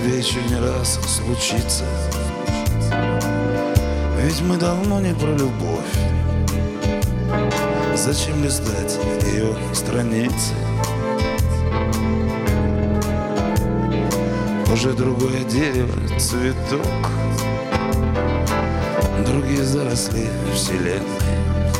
тебе еще не раз случится. Ведь мы давно не про любовь. Зачем листать ее страницы? Уже другое дерево, цветок, другие заросли вселенной.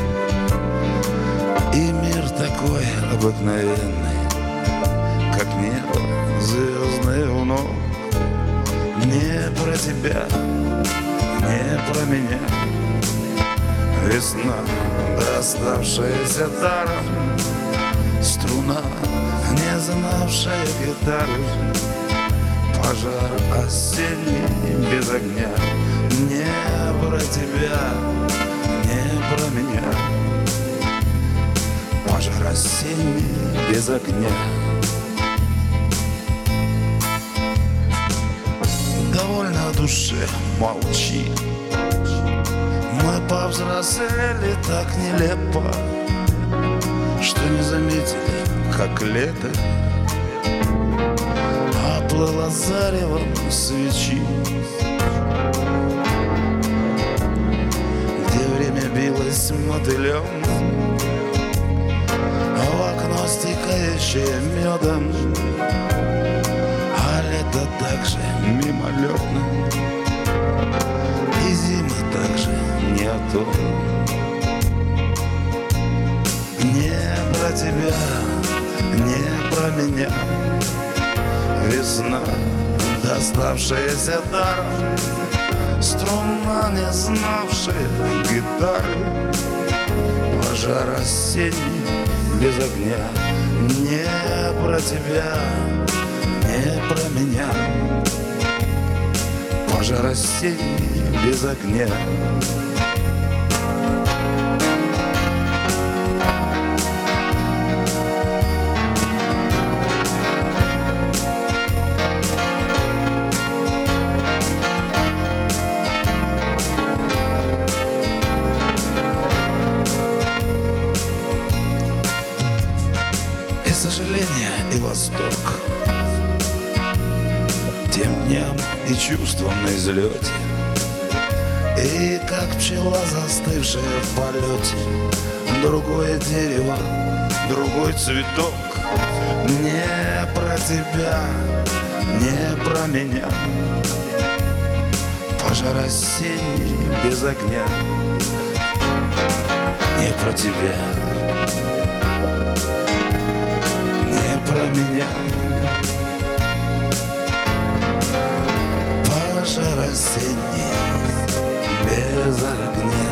И мир такой обыкновенный, как небо звездное вновь. Не про тебя, не про меня. Весна, доставшаяся даром, струна, не знавшая гитары, пожар осенний без огня. Не про тебя, не про меня. Пожар осенний без огня. Довольно о душе молчи. Мы повзрослели так нелепо, что не заметили, как лето оплыло заревом свечи, где время билось мотылем, а в окно стекающее медом, а лето также мимолетно, и зима также не о том. Не про тебя, не про меня. Весна, доставшаяся даром, струна, не знавшая гитары, пожар осенний без огня. Не про тебя, не про меня. Пожар осенний без огня. И сожаление, и восторг тем дням и чувствам на излете. И как пчела, застывшая в полете, другое дерево, другой цветок. Не про тебя, не про меня. Пожар осенний без огня. Не про тебя, не про меня. Пожар осенний без огня.